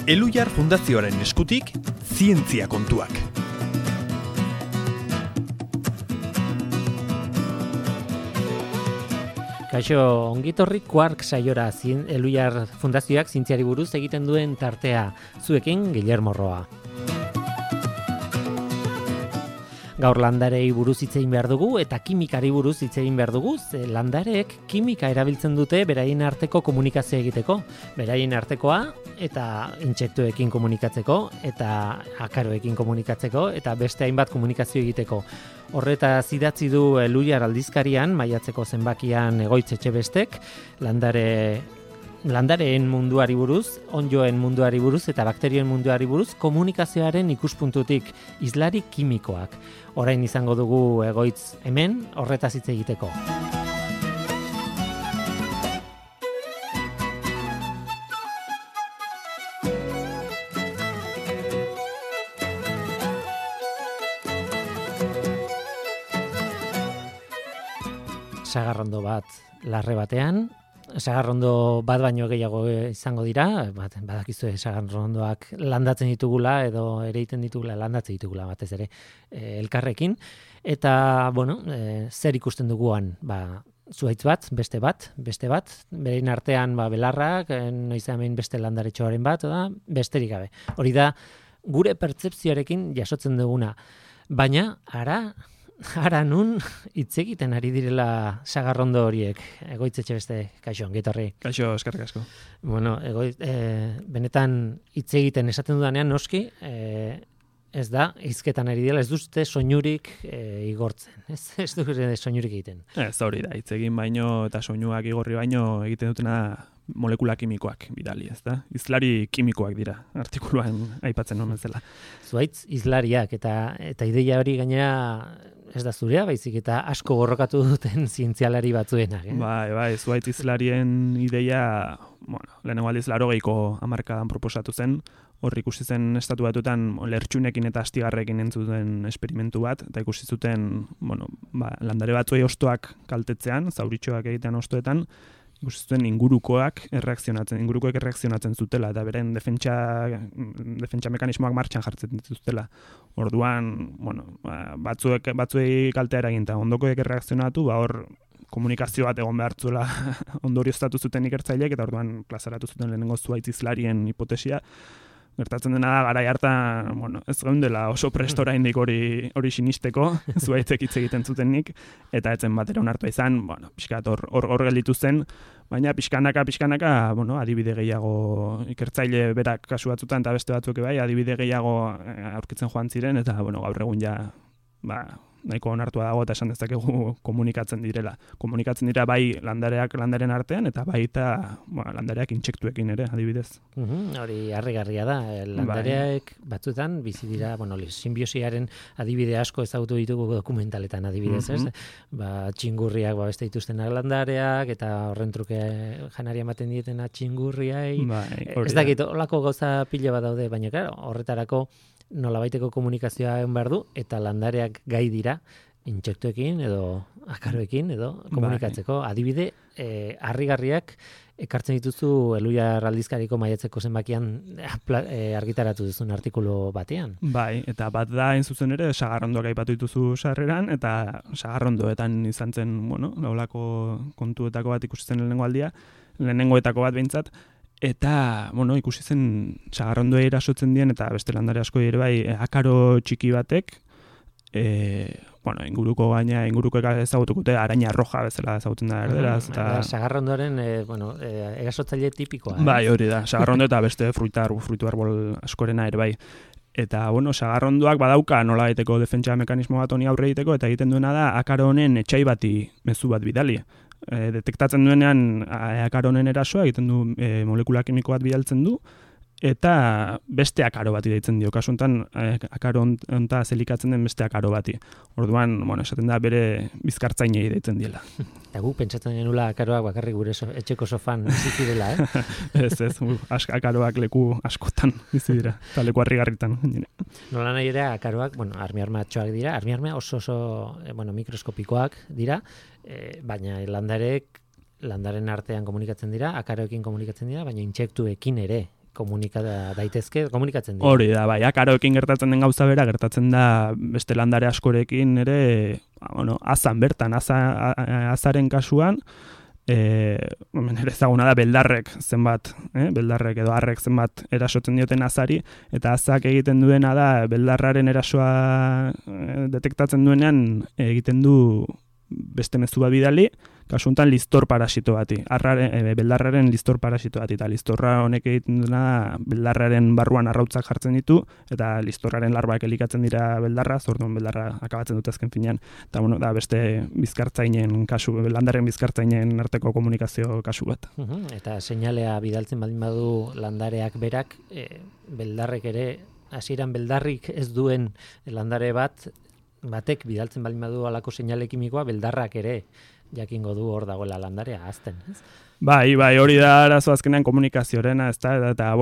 Elhuyar Fundazioaren eskutik, zientzia kontuak. Kaixo, ongitorri Quark saiora Elhuyar Fundazioak zientziari buruz egiten duen tartea, zuekin Guillermo Roa. Gaur landarei buruz hitz egin behar dugu eta kimikari buruz hitz egin behar dugu, ze landareek kimika erabiltzen dute beraien arteko komunikazioa egiteko, beraien artekoa eta intsektuekin komunikatzeko eta akaroekin komunikatzeko eta beste hainbat komunikazio egiteko. Horretaz idatzi du Elhuyar aldizkarian, maiatzeko zenbakian Egoitz Etxebestek, landareen munduari buruz, onddoen munduari buruz eta bakterioen munduari buruz komunikazioaren ikuspuntutik hizlari kimikoak. Orain izango dugu Egoitz hemen horretaz hitz egiteko. Sagarrondo bat larre batean, sagarrondo bat baino gehiago izango dira, badakizue sagarrondoak landatzen ditugula edo ereiten ditugula, landatzen ditugula batez ere elkarrekin, eta zer ikusten duguan, zuhaitz bat, beste bat, berein artean belarrak, noiz hemen beste landaretxoaren bat, besterik gabe. Hori da gure pertzepzioarekin jasotzen duguna, baina Ara nun hitz egiten ari direla sagarrondo horiek. Egoitz Etxebeste, kaixo, ongitorri. Kaixo, eskerrik asko. Benetan hitz egiten esaten dudanean noski, ez da, hizketan ari dela, ez duzte soinurik igortzen. Ez duzte soinurik egiten. Ez hori da, hitz egin baino eta soinuak igorri baino egiten dutena molekula kimikoak bidali, ez da? Hizlari kimikoak dira, artikuluan aipatzen nuen bezala. Zuhaitz hizlariak eta ideia hori gainera ez da zurea, baizik eta asko borrokatu duten zientzialari batzuenak. Bai, zuhaitz hizlarien ideia, lehenengo aldiz 80ko hamarkadan proposatu zen, hor ikusi zen estatu batuetan lertxunekin eta astigarrekin entzuten esperimentu bat, eta ikusi zuten, landare batzuei hostoak kaltetzean, zauritxoak egitean hostoetan, ikusi zuten ingurukoek erreakzionatzen zutela, eta beren defentsa mekanismoak martxan jartzen dituztela. Orduan, batzuei kaltea eragin, eta ondokoek erreakzionatu, hor komunikazio bat egon behartzuela ondorioztatu zuten ikertzaileek, eta orduan plazaratu zuten lehenengo zuhaitz hizlarien hipotesia. Gertatzen dena da, garai hartan, ez geundela oso presto oraindik hori sinisteko, zuhaitzek hitz egiten zutenik, eta etzen batera onartua izan, pixkat hor gelditu zen, baina pixkanaka, adibide gehiago ikertzaile berak kasu batzutan, eta beste batzuk bai, adibide gehiago aurkitzen joan ziren, eta gaur egun ja, nahiko onartua dago eta esan dezakegu komunikatzen direla. Komunikatzen dira bai landaren artean eta baita landareak intsektuekin ere, adibidez. Hori harrigarria da. Landareak batzuetan bizi dira, sinbiosiaren adibide asko ezagutu ditugu dokumentaletan adibidez, ez? Txingurriak beste dituztenak landareak eta horren truke janaria ematen dietena txingurriai. Ez dakit, holako gauza pila bat daude, baina claro, horretarako nolabaiteko komunikazioa egon behar du, eta landareak gai dira, intsektuekin edo akaroekin edo komunikatzeko. Adibide, harrigarriak ekartzen dituzu Elhuyar aldizkariko maiatzeko zenbakian argitaratu duzun artikulu batean. Bai, eta bat da zuzen ere, sagarrondoak aipatu dituzu sarreran, eta sagarrondoetan izan zen, laulako kontuetako bat ikusi zen lehenengoetako bat behintzat, eta, ikusi zen sagarrondoei erasotzen dien, eta beste landare asko ere bai, akaro txiki batek, inguruko ezagutukute araña roja bezala ezagutzen da erderaz. Sagarrondoaren erasotzaile tipikoa. Bai, hori da, sagarrondo eta beste fruitu arbol askorena ere bai. Eta, sagarrondoak badauka nola egiteko defentsa mekanismo bat honi aurre egiteko, eta egiten duena da akaro honen etxai bati mezu bat bidali. Detektatzen duenean akaro honen erasoa egiten du molekula kimiko bat bidaltzen du, eta beste akaro bati deitzen dio. Kasu honetan, akaro honta zelikatzen den beste akaro bati. Orduan, esaten da bere bizkartzainei deitzen diela. Eta guk pentsatzen genula akaroak bakarrik gure etxeko sofan bizi direla, Ez, akaroak leku askotan bizi dira, eta leku harrigarritan. Nola nahi ere, akaroak, armi-armatxoak dira, armi-arma oso mikroskopikoak dira, baina landaren artean komunikatzen dira, akaroekin komunikatzen dira, baina intsektuekin ere komunikatzen dira. Hori da, bai, akaroekin gertatzen den gauza bera, gertatzen da beste landare askorekin ere, azan bertan, azaren kasuan, ere ezaguna da beldarrek zenbat, beldarrek edo harrek zenbat erasotzen dioten azari, eta azak egiten duena da beldarraren erasoa detektatzen duenean egiten du beste mezu bat bidali, kasu honetan listor parasito bati, beldarraren listor parasito bati, eta listorra honek egiten duena beldarraren barruan arrautzak jartzen ditu, eta listorraren larbak elikatzen dira beldarra, orduan beldarra akabatzen dute azken finean, eta da beste bizkartzainen kasu, landaren bizkartzainen arteko komunikazio kasu bat. Eta seinalea bidaltzen baldin badu landareak berak, beldarrek ere, hasieran beldarrik ez duen landare batek bidaltzen baldin badu alako seinale kimikoa, beldarrak ere jakingo du hor dagoela landarea azten, ez? Bai, hori da arazo azkenean komunikazioarena, ezta? Eta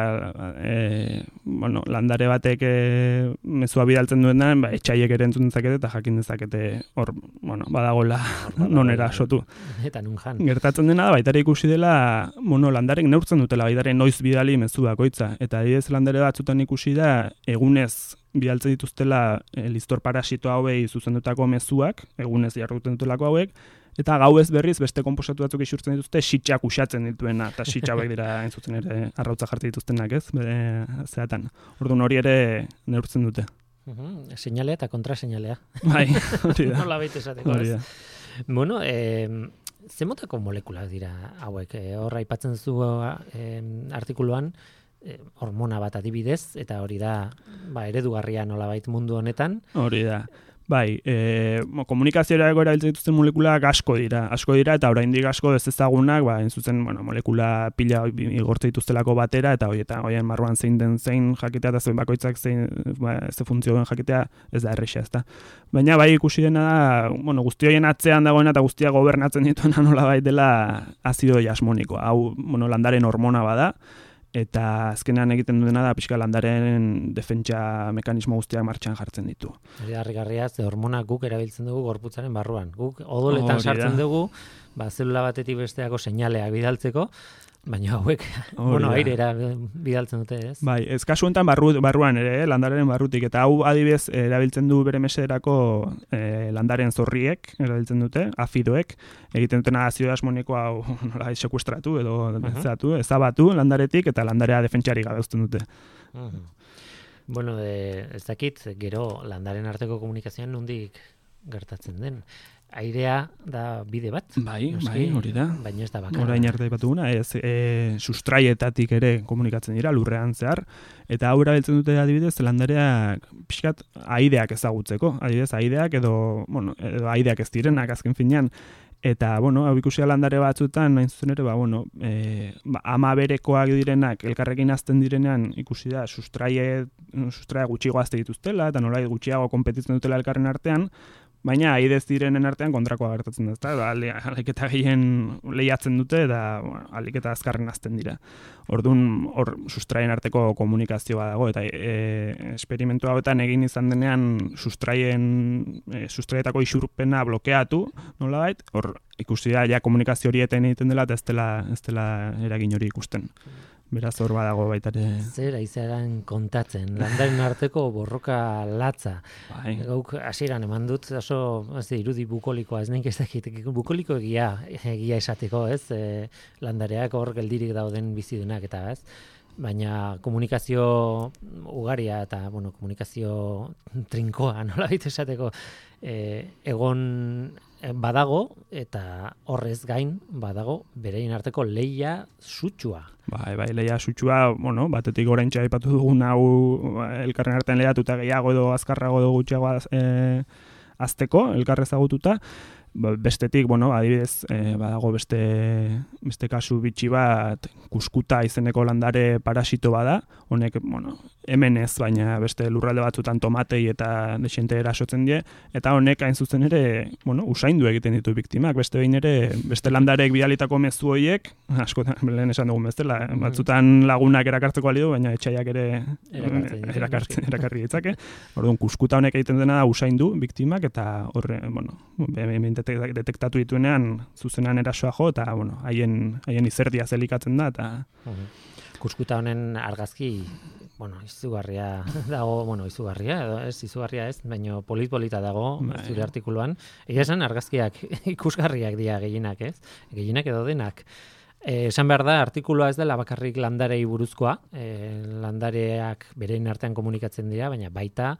landare batek mezua bidaltzen duenean, etxaiek ere entzun dezakete eta jakin dezakete hor, badagoela non erasotu. Eta nun jan. Gertatzen dena da, baitare ikusi dela, landarek neurtzen dutela, baitare noiz bidali mezu bakoitza. Eta adibidez landare batzutan ikusi da, egunez bidaltzen dituztela listor parasito hauei zuzendutako mezuak, egunez jarduten dutelako hauek, eta gauez berriz beste konposatu batzuk isurtzen dituzte sitxak usatzen dituena, eta sitxa hauek dira entzutzen ere arrautza jartzen dituztenak, ez? Zeatan. Orduan hori ere neurtzen dute. Seinalea eta kontraseinalea. Bai, hori da. Nola baita esateko, ez? Bueno, ze motako molekulak dira hauek? Hor aipatzen zu artikuluan, hormona bat adibidez, eta hori da eredugarria nolabait mundu honetan. Hori da. Bai, komunikaziorako erabiltzen dituzten molekulak asko dira, eta oraindik asko ez ezagunak, entzutzen molekula pila igortzen dituztelako batera, eta horien barruan zein jakitea, eta zein bakoitzak ze funtzio duen jakitea, ez da erresa, ezta. Baina bai ikusi dena da, guzti horien atzean dagoena eta guztia gobernatzen dituena nolabait dela azido jasmonikoa. Hau, landaren hormona bada, eta azkenean egiten duena da pixka landaren defentsa mekanismo guztiak martxan jartzen ditu. Hori harrigarria, ze hormonak guk erabiltzen dugu gorputzaren barruan. Guk odoletan sartzen dugu, zelula batetik besteako seinaleak bidaltzeko, baina hauek airera bidaltzen dute, ez? Bai, ez kasu honetan barruan ere, landaren barrutik, eta hau adibidez erabiltzen du bere mesederako landaren zorriek, erabiltzen dute, azidoek, egiten dutena azido jasmonikoa nola sekuestratu edo ezabatu landaretik, eta landarea defentsari gabe uzten dute. Bueno, ez dakit, gero landaren arteko komunikazioan nondik gertatzen den. Airea da bide bat. Bai, hori da. Baina ez da bakarra. Orain arte aipatuguna, sustraietatik ere komunikatzen dira, lurrean zehar, eta hau erabiltzen dute adibidez, landareak pixkat aideak ezagutzeko. Adibidez, aideak edo aideak ez direnak azken finean. Eta, hau ikusia landare batzuetan, nahin zuzen ere, ama berekoak direnak, elkarrekin azten direnean, ikusi da, sustraia gutxiago azte dituztela, eta nola gutxiago konpetitzen dutela elkarren artean, baina aidez direnen artean kontrakoa gertatzen da, ezta? Aliketa gehien lehiatzen dute, eta aliketa azkarren azten dira. Orduan, hor sustraien arteko komunikazioa dago, eta esperimentu hauetan egin izan denean sustraietako isurpena blokeatu, nolabait, hor ikusi da, ja komunikazio horieten egiten dela, eta ez dela eragin hori ikusten. Beraz hor badago baitare. Zer aizeran kontatzen, landaren arteko borroka latza. Bai. Gauk hasieran eman dut, oso irudi bukolikoa, ez nahi ez dakit, bukoliko egia esateko, ez? Landareak hor geldirik dauden bizidunak eta, ez? Baina komunikazio ugaria eta, komunikazio trinkoa, nola baita esateko, egon badago, eta horrez gain badago berein arteko lehia sutsua. Bai, lehia sutsua, batetik oraintxe aipatu dugun hau elkarren artean lehiatuta gehiago edo azkarrago edo gutxiago azteko, elkarrez agututa. Bestetik, adibidez, badago beste kasu bitxi bat, kuskuta izeneko landare parasito bada, honek, hemen ez, baina beste lurralde batzutan tomatei eta desente erasotzen die, eta honek hain zuzen ere, usaindu egiten ditu biktimak, beste behin ere, beste landarek bidalitako mezu horiek, askotan lehen esan dugun bezala, batzutan lagunak erakartzeko alidu, baina etxaiak ere erakarri ditzake. Orduan, kuskuta honek egiten dena da usaindu biktimak, eta horre, detektatu dituenean zuzenan erasoa jo, eta haien izerdia zelikatzen da, eta Kuskuta honen argazki, izugarria dago, izugarria, edo ez, izugarria ez, baina polita dago zure artikuluan. Egia esan argazkiak ikusgarriak dira gehienak, ez? Gehienak edo denak. Esan behar da, artikulua ez dela bakarrik landarei buruzkoa, landareak berein artean komunikatzen dira, baina baita,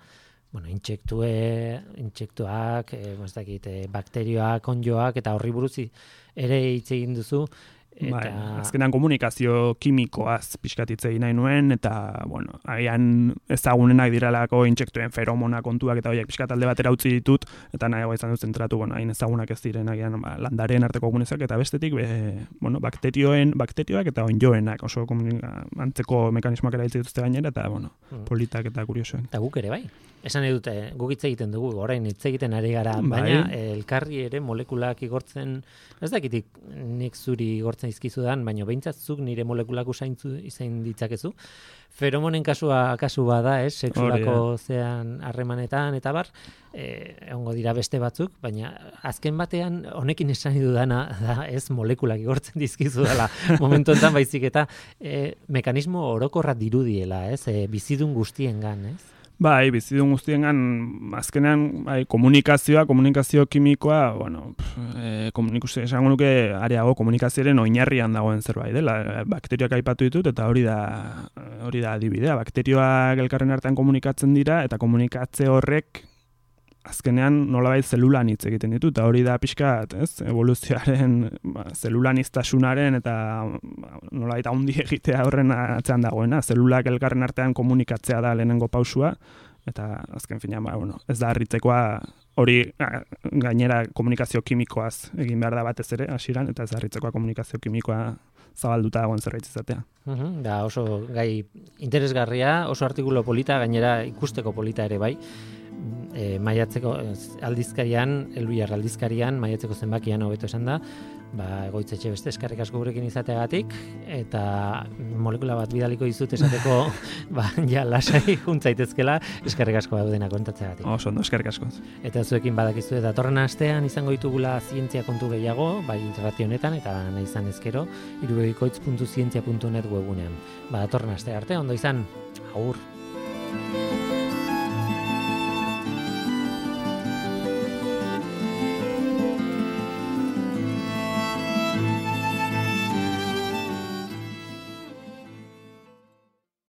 intsektuak, bakterioak, onjoak, eta horri buruz ere hitz egin duzu. Azkenan komunikazio kimikoaz pixkatitze egin nahi nuen, eta, agian ezagunenak diralako intsektuen feromona kontuak, eta horiek pixkat alde batera utzi ditut, eta nahiago izan dut zentratu, hain ezagunak ez diren agian landareen arteko komunikazioak, eta bestetik, bakterioak eta onjoenak, oso antzeko mekanismoak erabiltzen dituzte gainera, eta, politak eta kuriosoak. Eta guk ere bai. Esan edute, guk hitz egiten dugu, orain hitz egiten ari gara, baina elkarri ere molekulak igortzen, ez dakitik nik zuri igortzen izkizudan, baina behintzat zuk nire molekulak izain ditzakezu. Feromonen kasu bada, sexulako zean harremanetan eta bar, egongo dira beste batzuk, baina azken batean honekin esan dudana da ez molekulak igortzen dizkizu dela momentu enten baizik eta mekanismo orokorra dirudiela, bizidun guztiengan, ez? Bai, bizidun guztiengan, azkenean, komunikazio kimikoa, esango nuke areago komunikazioaren oinarrian dagoen zerbait dela. Bakterioak aipatu ditut, eta hori da adibidea. Bakterioak elkarren artean komunikatzen dira, eta komunikatze horrek azkenean nolabait zelulan hitz egiten ditu, eta hori da pixkat, evoluzioaren, zelulaniztasunaren, eta nolabait haundi egitea horren atzean dagoena. Zelulak elkarren artean komunikatzea da lehenengo pausua, eta azken finean, ez da harritzekoa hori gainera komunikazio kimikoaz egin behar da batez ere, hasieran, eta ez da harritzekoa komunikazio kimikoa zabalduta dagoen zerbait izatea. Da oso gai interesgarria, oso artikulu polita, gainera ikusteko polita ere bai. Maiatzeko aldizkarian, Elbiar aldizkarian, maiatzeko zenbakian hobeto esan da, Egoitzetxe beste eskerrik asko gurekin izateagatik, eta molekula bat bidaliko dizut esateko, lasai juntzaitezkela, eskerrik asko daudena kontatzeagatik. Oso ondo, eskerrik asko. Eta zuekin badakizu datorren astean izango ditugula zientzia kontu gehiago, irrati honetan, eta nahi izan ezkero, irubebikoitz.zientzia.net webunean. Datorren aste arte, ondo izan, agur!